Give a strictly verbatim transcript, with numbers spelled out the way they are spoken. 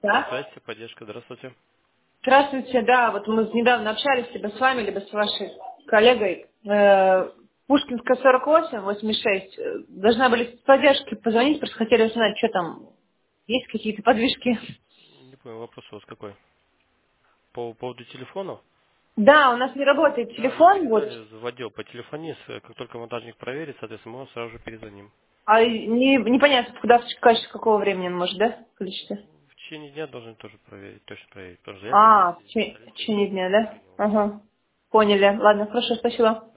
Да? Связь, поддержка, здравствуйте. Здравствуйте, да, вот мы недавно общались либо с вами, либо с вашей коллегой. Э, Пушкинская сорок восемь, восемьдесят шесть. Э, Должна были с поддержкой позвонить, просто хотели узнать, что там, есть какие-то подвижки. Не понял, вопрос у вас какой? По поводу телефона? Да, у нас не работает Да, мы телефон, вот, передали в отдел по телефонии, с- как только монтажник проверит, соответственно, мы вам сразу же перезвоним. а не, непонятно, куда, в качестве какого времени он может, да, количество? В течение дня должны тоже проверить, точно проверить. Потому что заявка есть, А, в и течение, в специалисты течение есть, дня, которые да? принял, да. Ага. Поняли. Ладно, хорошо, спасибо.